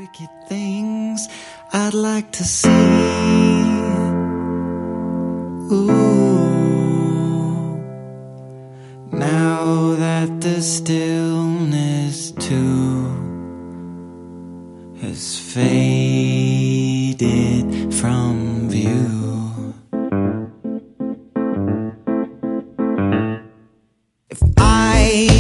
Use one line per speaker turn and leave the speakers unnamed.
wicked things I'd like to see. Ooh, now that the stillness too has faded from view. If I